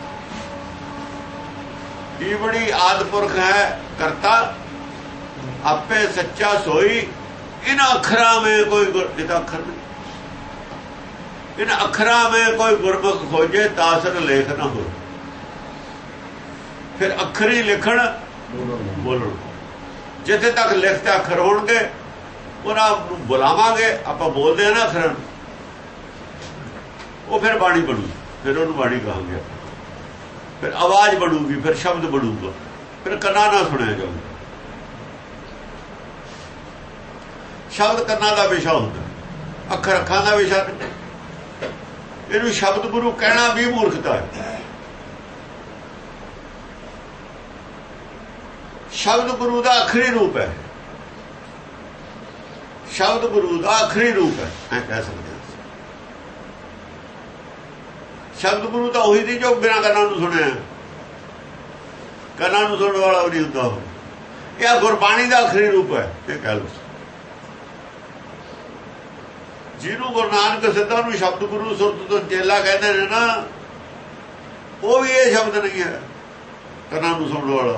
ਇਹ ਬੜੀ ਆਦਪੁਰਖ ਹੈ ਕਰਤਾ, ਆਪੇ ਸੱਚਾ ਸੋਈ। ਇਨ ਅੱਖਰਾਂ ਮੈਂ ਕੋਈ, ਇਹ ਤਾਂ ਅੱਖਰ ਨਹੀਂ। इन अखरा में कोई गुरमुख खोजे तासर लेख ना हो। फिर अखरी लिखण बोलण, जिथे तक लिखते अखर होणगे उन्होंने बुलावांगे। आप बोलते हैं ना अखर, वो फिर बाणी बनूगी, फिर उन्होंने बाणी कहांगे, फिर आवाज बनूगी, फिर शब्द बनूगा, फिर कन्ना ना सुनिया जाऊगा। शब्द कन्ना का विषा होता, अखर अखां का विषा नहीं। इनू शब्द गुरु कहना भी मूर्खता है। शब्द गुरु का आखिरी रूप है, शब्द गुरु का आखिरी रूप है, मैं कह सकते हैं। शब्द गुरु तो वही थी जो बिना कन्ना नूं सुने, कन्ना नूं सुनने वाला नहीं होता हो। यह गुरबाणी का आखिरी रूप है, ये कह लो। जिन्हों गुरु नानक सिद्धा नूं शब्द गुरु सुरत तो चेला कहते हैं ना, वो भी ये शब्द नहीं है कन्ना नूं सुनने वाला।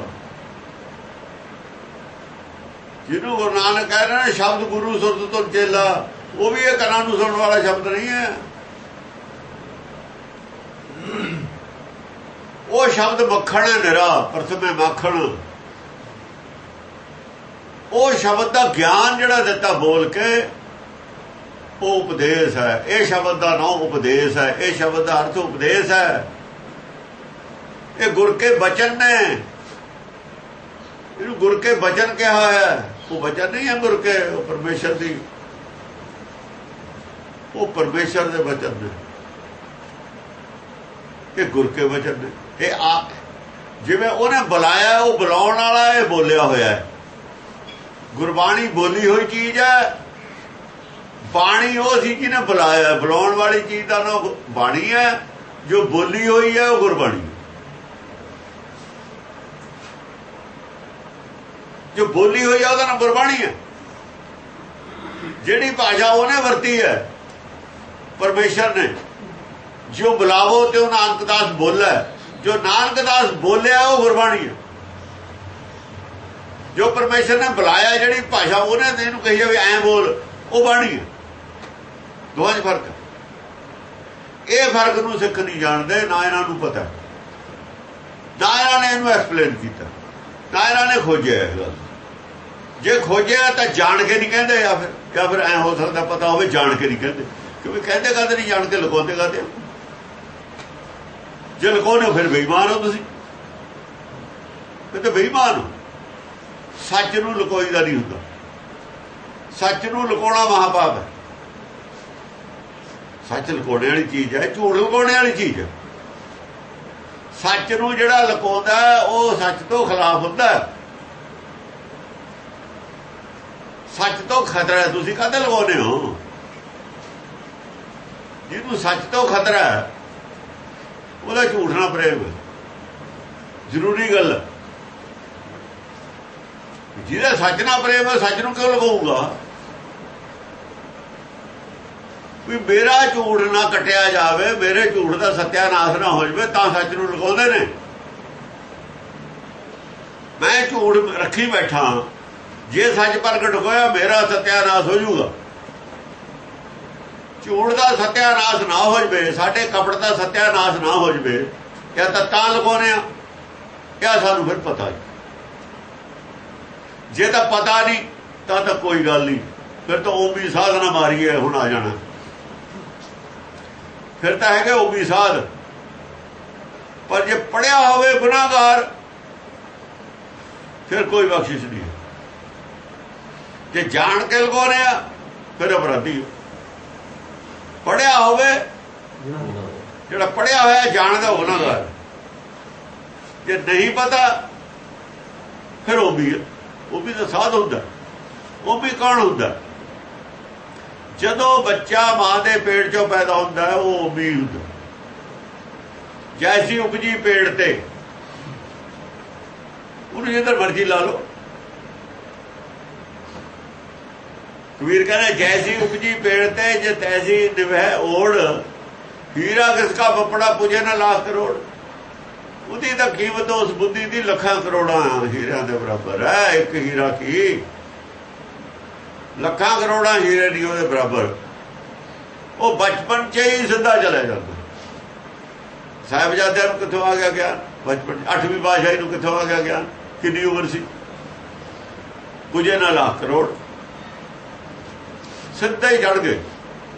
जिन्हों गुरु नानक कह रहे हैं शब्द गुरु सुरत तो चेला, वो भी ये कन्ना नूं सुनने वाला शब्द नहीं है। वो शब्द मक्खण है निरा, प्रथमे मक्खण। वो शब्द का ज्ञान जिहड़ा दिता बोल के, वो उपदेश है। ये शब्द का नाम उपदेश है, ये शब्द का अर्थ उपदेश है। ये गुर के वचन ने, इन्हें गुर के वचन कहा है। वो वचन नहीं है गुर के, वो परमेश्वर दी, वो परमेश्वर के वचन ने, ये गुर के वचन ने। ये आप जिवें उन्हें बुलाया, वो बुलाउण वाला है, बोलिया होया है। गुरबाणी बोली हुई चीज है, बाणी वो सी जिन्हें बुलाया। बुलाउण वाली चीज का नाम बाणी है, जो बोली हुई है वो गुरबाणी। जो बोली हुई है उसका नाम गुरबाणी है। जिहड़ी भाषा उन्हें वरती है परमेश्वर ने, जो बुलावो ते नानक दास बोला, जो नानक दास बोलिया वो गुरबाणी है। जो परमेश्वर ने बुलाया, जिहड़ी भाषा उन्हें इहनूं कही है भी ऐ बोल, वो बाणी है। दोवां च फर्क है। ये फर्क नूं सिख नहीं जानते, ना इन्हां पता, ना इन्हां ने इहनूं एक्सप्लेन किया, ना इन्हां ने खोजिया इस गल। जे खोजिया तो जान के नहीं कहते, या फिर या फिर ऐ हो सकता पता हो जान के नहीं कहते, क्योंकि कहते कहते नहीं, जान के लुकाते कहते। जे लुकाने फिर बेईमान हो, तुसीं तो बेईमान हो। सच नूं लुकोईदा नहीं हुंदा, सच नूं लुकाउणा महापाप है। सच लुकाने वाली चीज है, झूठ लुकाने वाली चीज है। सच नूं जिहड़ा लुकाउंदा वो सच तो खिलाफ हुंदा है, सच तो खतरा है। तुसीं काहते लुकाउने हो? जिहनूं सच तो खतरा है ਉਹਦਾ ਝੂਠ ਨਾ ਪ੍ਰੇਮ ਹੈ, ਜ਼ਰੂਰੀ ਗੱਲ ਹੈ। ਜਿਹਦਾ ਸੱਚ ਨਾਲ ਪ੍ਰੇਮ ਹੈ, ਸੱਚ ਨੂੰ ਕਿਉਂ ਲਗਾਊਗਾ? ਵੀ ਮੇਰਾ ਝੂਠ ਨਾ ਕੱਟਿਆ ਜਾਵੇ, ਮੇਰੇ ਝੂਠ ਦਾ ਸਤਿਆਨਾਸ਼ ਨਾ ਹੋ ਜਾਵੇ, ਤਾਂ ਸੱਚ ਨੂੰ ਲਗਾਉਂਦੇ ਨੇ। ਮੈਂ ਝੂਠ ਰੱਖੀ ਬੈਠਾ, ਜੇ ਸੱਚ ਪ੍ਰਗਟ ਹੋਇਆ ਮੇਰਾ ਸਤਿਆਨਾਸ਼ ਹੋ ਜਾਊਗਾ। ਝੂਠ ਦਾ ਸਤਿਆਨਾਸ਼ ਨਾ ਹੋ ਜਾਵੇ, ਸਾਡੇ ਕਪਟ ਦਾ ਸਤਿਆਨਾਸ਼ ਨਾ ਹੋ ਜਾਵੇ, ਜਾਂ ਤਾਂ ਤਾਂ ਲਗਾਉਣੇ ਆ, ਜਾਂ ਸਾਨੂੰ ਫਿਰ ਪਤਾ ਨਹੀਂ। ਜੇ ਤਾਂ ਪਤਾ ਨਹੀਂ ਤਾਂ ਤਾਂ ਕੋਈ ਗੱਲ ਨਹੀਂ, ਫਿਰ ਤਾਂ ਓਮੀ ਸਾਧ ਨਾ ਮਾਰੀਏ, ਹੁਣ ਆ ਜਾਣਾ। ਫਿਰ ਤਾਂ ਹੈਗੇ ਓਮੀ ਸਾਧ। ਪਰ ਜੇ ਪੜਿਆ ਹੋਵੇ ਗੁਨਾਹਗਾਰ, ਫਿਰ ਕੋਈ ਬਖਸ਼ਿਸ਼ ਨਹੀਂ। ਜੇ ਜਾਣ ਕੇ ਲਗਾਉਣੇ ਆ, ਫਿਰ ਅਪਰਾਧੀ। ਪੜਿਆ ਹੋਵੇ, ਜਿਹੜਾ ਪੜਿਆ ਹੋਇਆ ਜਾਣਦਾ ਗੁਨਾਹਗਾਰ। ਜੇ ਨਹੀਂ ਪਤਾ ਫਿਰ ਉਹ ਵੀ ਉਹ ਵੀ ਤਾਂ ਸਾਧ ਹੁੰਦਾ। ਉਹ ਵੀ ਕੌਣ ਹੁੰਦਾ? ਜਦੋਂ ਬੱਚਾ ਮਾਂ ਦੇ ਪੇਟ ਚੋਂ ਪੈਦਾ ਹੁੰਦਾ ਉਹ ਵੀ ਹੁੰਦਾ। ਜੈਸੀ ਉਪਜੀ ਪੇੜ ਤੇ, ਉਹਨੂੰ ਜਿੱਧਰ ਮਰਜ਼ੀ ਲਾ ਲਓ। कबीर कहना जैसी उपजी पेड़ ते जे तैसी निभै ओढ़, हीरा किसका पपड़ा पुजे ना लाख करोड़। ਉਹਦੀ ਤਾਂ ਕੀਮਤ ਉਸ ਬੁੱਧੀ ਦੀ ਲੱਖਾਂ ਕਰੋੜਾਂ ਹੀਰਿਆਂ ਦੇ ਬਰਾਬਰ ਹੈ। ਇੱਕ ਹੀਰਾ ਕੀ ਲੱਖਾਂ ਕਰੋੜਾਂ ਹੀਰੇ ਦੀ ਉਹਦੇ ਬਰਾਬਰ। ਉਹ ਬਚਪਨ 'ਚ ਹੀ ਸਿੱਧਾ ਚਲਿਆ ਜਾਂਦਾ। ਸਾਹਿਬਜ਼ਾਦਿਆਂ ਨੂੰ ਕਿੱਥੋਂ ਆ ਗਿਆ ਗਿਆਨ? ਬਚਪਨ ਅੱਠਵੀਂ ਪਾਤਸ਼ਾਹੀ ਨੂੰ ਕਿੱਥੋਂ ਆ ਗਿਆ ਗਿਆਨ? ਕਿੰਨੀ ਉਮਰ ਸੀ? ਕੁਝੇ ਨਾ ਲੱਖ ਕਰੋੜ, ਸਿੱਧਾ ਹੀ ਚੜ ਗਏ,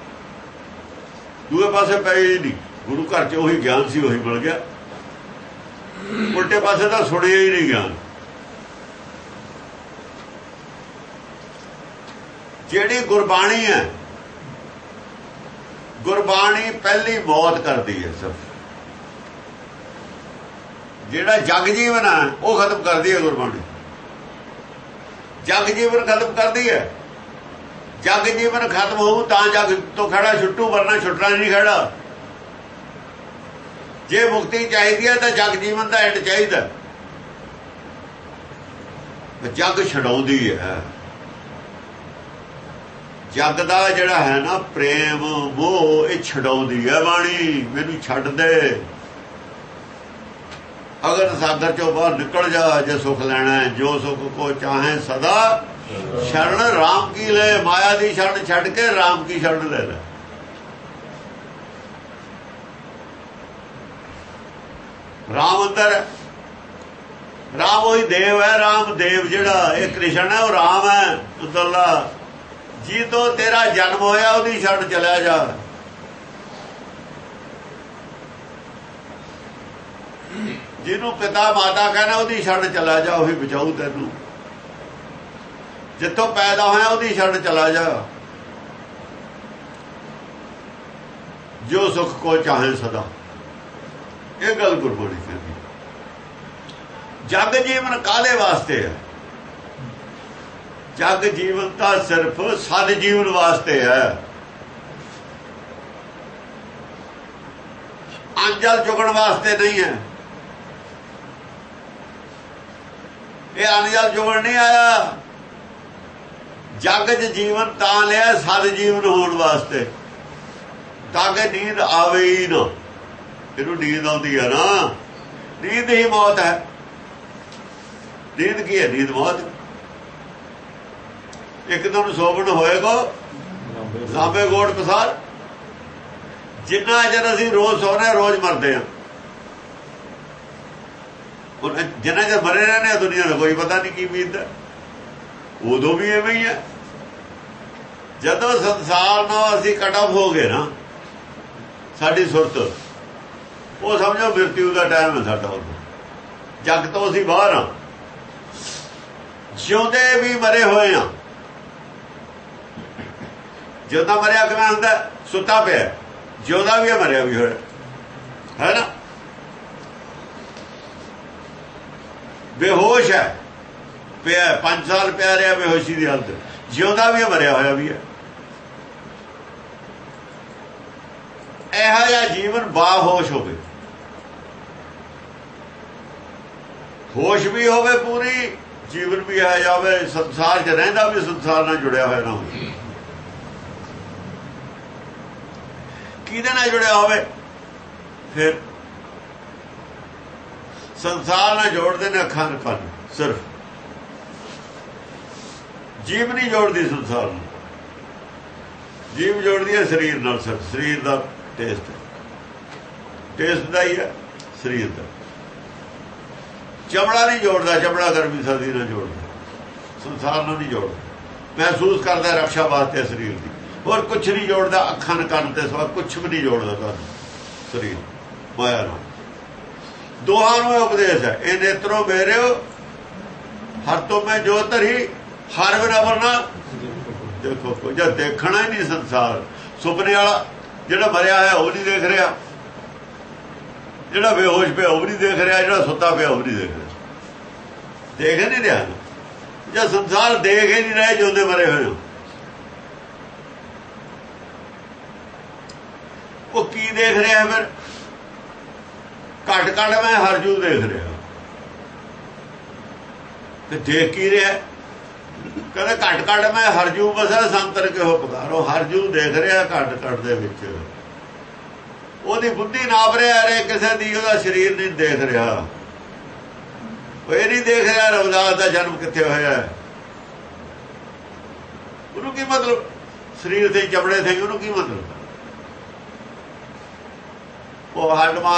ਦੂਏ ਪਾਸੇ ਪਏ ਹੀ ਨਹੀਂ। ਗੁਰੂ ਘਰ 'ਚ ਉਹੀ ਗਿਆਨ ਸੀ, ਉਹੀ ਮਿਲ ਗਿਆ। ਉਲਟੇ ਪਾਸੇ ਤਾਂ ਸੁਣਿਆ ਹੀ ਨਹੀਂ ਗਿਆਨ। ਜਿਹੜੀ ਗੁਰਬਾਣੀ ਹੈ, ਗੁਰਬਾਣੀ ਪਹਿਲੀ ਮੌਤ ਕਰਦੀ ਹੈ ਸਭ। ਜਿਹੜਾ ਜਗ ਜੀਵਨ ਹੈ ਉਹ ਖਤਮ ਕਰਦੀ ਹੈ ਗੁਰਬਾਣੀ। ਜਗ ਜੀਵਨ ਖਤਮ ਕਰਦੀ ਹੈ। ਜਗ ਜੀਵਨ ਖਤਮ ਹੋਊ ਤਾਂ ਜਗ ਤੋਂ ਖੜਾ ਛੁੱਟੂ, ਵਰਨਾ ਛੁੱਟਣਾ ਨਹੀਂ ਖੜਾ। ਜੇ ਮੁਕਤੀ ਚਾਹੀਦੀ ਹੈ ਤਾਂ ਜਗ ਜੀਵਨ ਦਾ ਐਂਡ ਚਾਹੀਦਾ। ਜਗ ਛਡਾਉਂਦੀ ਹੈ। ਜਗ ਦਾ ਜਿਹੜਾ ਹੈ ਨਾ ਪ੍ਰੇਮ ਮੋਹ, ਇਹ ਛਡਾਉਂਦੀ ਹੈ ਬਾਣੀ। ਮੈਨੂੰ ਛੱਡ ਦੇ, ਅਗਰ ਸਾਗਰ ਚੋਂ ਬਾਹਰ ਨਿਕਲ ਜਾ, ਜੇ ਸੁਖ ਲੈਣਾ ਜੋ ਸੁਖ ਕੋ ਚਾਹੇ ਸਦਾ ਸ਼ਰਨ ਰਾਮ ਕੀ ਲੈ। ਮਾਇਆ ਦੀ ਸ਼ਰਨ ਛੱਡ ਕੇ ਰਾਮ ਕੀ ਸ਼ਰਨ ਲੈ ਲੈ। ਰਾਮ ਅੰਦਰ, ਰਾਮ ਉਹੀ ਦੇਵ ਹੈ। ਰਾਮ ਦੇਵ ਜਿਹੜਾ ਇਹ ਕ੍ਰਿਸ਼ਨ ਹੈ, ਉਹ ਰਾਮ ਹੈ ਅੰਦਰਲਾ। ਜੀ ਤੋਂ ਤੇਰਾ ਜਨਮ ਹੋਇਆ ਉਹਦੀ ਸ਼ਰਨ ਚਲਿਆ ਜਾ। ਜਿਹਨੂੰ ਪਿਤਾ ਮਾਤਾ ਕਹਿੰਦਾ ਉਹਦੀ ਸ਼ਰਨ ਚਲਾ ਜਾ, ਉਹੀ ਬਚਾਊ ਤੈਨੂੰ। ਜਿੱਥੋਂ ਪੈਦਾ ਹੋਇਆ ਉਹਦੀ ਸ਼ਰਨ ਚਲਾ ਜਾ। ਜੋ ਸੁਖ ਕੋ ਚਾਹੇ ਸਦਾ, ਇਹ ਗੱਲ ਗੁਰਬਾਣੀ ਕਹਿੰਦੀ। ਜਗ ਜੀਵਨ ਕਾਹਦੇ ਵਾਸਤੇ ਹੈ? ਜਗ ਜੀਵਨ ਤਾਂ ਸਿਰਫ ਸਦ ਜੀਵਨ ਵਾਸਤੇ ਹੈ। ਅੰਜਲ ਚੁਗਣ ਵਾਸਤੇ ਨਹੀਂ ਹੈ। ਇਹ ਅੰਜਲ ਚੁਗਣ ਨਹੀਂ ਆਇਆ। ਜਗ ਚ ਜੀਵਨ ਤਾਂ ਲਿਆ ਸਦ ਜੀਵਨ ਹੋਣ ਵਾਸਤੇ, ਤਾਂ ਕਿ ਨੀਂਦ ਆਵੇ ਹੀ ਨਾ। ਇਹਨੂੰ ਨੀਂਦ ਆਉਂਦੀ ਹੈ ਨਾ, ਨੀਂਦ ਹੀ ਮੌਤ ਹੈ। ਨੀਂਦ ਕੀ ਹੈ? ਨੀਂਦ ਮੌਤ। ਇੱਕ ਦਿਨ ਸੋਵਣ ਹੋਏਗਾ ਸਾਂਭੇ ਗੋੜ ਪਸਾਰ। ਜਿੰਨਾ ਚਿਰ ਅਸੀਂ ਰੋਜ਼ ਸੋਨੇ ਰੋਜ਼ ਮਰਦੇ ਹਾਂ। ਜਿੰਨਾ ਚਿਰ ਮਰੇ ਰਹਿੰਦੇ ਆ ਦੁਨੀਆ ਦਾ ਕੋਈ ਪਤਾ ਨਹੀਂ ਕੀ ਬੀਤਦਾ। ਉਦੋਂ ਵੀ ਐਵੇਂ ਹੀ ਹੈ। ਜਦੋਂ ਸੰਸਾਰ ਨਾਲ ਅਸੀਂ ਕੱਟ ਆਫ ਹੋ ਗਏ ਨਾ, ਸਾਡੀ ਸੁਰਤ, ਉਹ ਸਮਝੋ ਮ੍ਰਿਤਿੂ ਦਾ ਟਾਈਮ ਹੈ ਸਾਡਾ। ਉਦੋਂ ਜਗ ਤੋਂ ਅਸੀਂ ਬਾਹਰ ਹਾਂ। ਜਿਉਂਦੇ ਵੀ ਮਰੇ ਹੋਏ ਹਾਂ। ਜਿਉਂਦਾ ਮਰਿਆ ਕਿਵੇਂ ਹੁੰਦਾ? ਸੁੱਤਾ ਪਿਆ। ਜਿਉਂਦਾ ਵੀ ਹੈ, ਮਰਿਆ ਵੀ ਹੋਇਆ, ਹੈ ਨਾ। ਬੇਹੋਸ਼ ਹੈ ਪਿਆ, ਪੰਜ ਸਾਲ ਪਿਆ ਰਿਹਾ ਬੇਹੋਸ਼ੀ ਦੀ ਹਾਲਤ। ਜਿਉਂਦਾ ਵੀ ਹੈ, ਮਰਿਆ ਹੋਇਆ ਵੀ ਹੈ। ਇਹੋ ਜਿਹਾ ਜੀਵਨ ਬਾਹੋਸ਼ ਹੋਵੇ, ਹੋਸ਼ ਵੀ ਹੋਵੇ ਪੂਰੀ, ਜੀਵਨ ਵੀ ਆ ਜਾਵੇ। ਸੰਸਾਰ 'ਚ ਰਹਿੰਦਾ ਵੀ ਸੰਸਾਰ ਨਾਲ ਜੁੜਿਆ ਹੋਇਆ ਨਾ ਹੋਵੇ। ਕਿਹਦੇ ਨਾਲ ਜੁੜਿਆ ਹੋਵੇ? ਫਿਰ ਸੰਸਾਰ ਨਾਲ ਜੋੜਦੇ ਨੇ ਅੱਖਾਂ ਕੰਨ। ਸਿਰਫ ਜੀਵ ਨਹੀਂ ਜੋੜਦੀ ਸੰਸਾਰ ਨੂੰ। ਜੀਵ ਜੋੜਦੀ ਹੈ ਸਰੀਰ ਨਾਲ। ਸਿਰਫ ਸਰੀਰ ਦਾ ਟੇਸਟ, ਟੇਸਟ ਦਾ ਹੀ ਹੈ ਸਰੀਰ ਦਾ। ਚਮੜਾ ਨਹੀਂ ਜੋੜਦਾ। ਚਮੜਾ ਗਰਮੀ ਸਰਦੀ ਨਾਲ ਜੋੜਦਾ, ਸੰਸਾਰ ਨਾਲ ਨਹੀਂ ਜੋੜਦਾ। ਮਹਿਸੂਸ ਕਰਦਾ ਰਕਸ਼ਾ ਵਾਸਤੇ ਸਰੀਰ ਦੀ, ਹੋਰ ਕੁਛ ਨਹੀਂ ਜੋੜਦਾ। ਅੱਖਾਂ ਕੰਨ ਤੇ ਸਵਾ ਕੁਛ ਵੀ ਨਹੀਂ ਜੋੜਦਾ ਤੁਹਾਨੂੰ ਸਰੀਰ ਮਾਇਆ ਨਾਲ। ਦੋਹਾਂ ਨੂੰ ਉਪਦੇਸ਼ ਹੈ। ਇਹ ਨੇਤਰੋ ਮੇਰਿਓ ਹਰ ਤੋਂ ਮੈਂ ਜੋ ਧਰੀ ਹਰ ਬਿਨਾ ਵਰਨਾ ਦੇਖੋ। ਕੋਈ ਜਦ ਦੇਖਣਾ ਹੀ ਨਹੀਂ ਸੰਸਾਰ। ਸੁਪਨੇ ਵਾਲਾ ਜਿਹੜਾ ਮਰਿਆ ਹੋਇਆ ਉਹ ਨਹੀਂ ਦੇਖ ਰਿਹਾ, ਜਿਹੜਾ ਬੇਹੋਸ਼ ਪਿਆ ਉਹ ਨਹੀਂ ਦੇਖ ਰਿਹਾ, ਜਿਹੜਾ ਸੁੱਤਾ ਪਿਆ ਉਹ ਨਹੀਂ ਦੇਖ ਰਿਹਾ। ਦੇਖ ਨਹੀਂ ਰਿਹਾ। ਜਦ ਸੰਸਾਰ ਦੇਖ ਹੀ ਨਹੀਂ ਰਹੇ ਜਿਉਂਦੇ ਮਰੇ ਹੋਏ, ਉਹ ਕੀ ਦੇਖ ਰਿਹਾ? ਫਿਰ ਘੱਟ ਘੱਟ ਮੈਂ ਹਰਜੂ ਦੇਖ ਰਿਹਾ। ਤੇ ਦੇਖ ਕੀ ਰਿਹਾ? ਕਹਿੰਦੇ ਘੱਟ ਘੱਟ ਮੈਂ ਹਰਜੂ ਬਸਾ ਸੰਤਰ ਕੇ ਹੋ ਪੁਕਾਰੋ। ਹਰਜੂ ਦੇਖ ਰਿਹਾ ਘੱਟ ਘੱਟ ਦੇ ਵਿੱਚ। ਉਹਦੀ ਬੁੱਧੀ ਨਾਪ ਰਿਹਾ ਰੇ ਕਿਸੇ ਦੀ, ਉਹਦਾ ਸਰੀਰ ਨਹੀਂ ਦੇਖ ਰਿਹਾ। ਉਹ ਇਹ ਨਹੀਂ ਦੇਖ ਰਿਹਾ ਰਵਿਦਾਸ ਦਾ ਜਨਮ ਕਿੱਥੇ ਹੋਇਆ। ਉਹਨੂੰ ਕੀ ਮਤਲਬ? ਸਰੀਰ ਤੇ ਚਮੜੇ ਤੇ ਉਹਨੂੰ ਕੀ ਮਤਲਬ? ਉਹ ਹੱਡ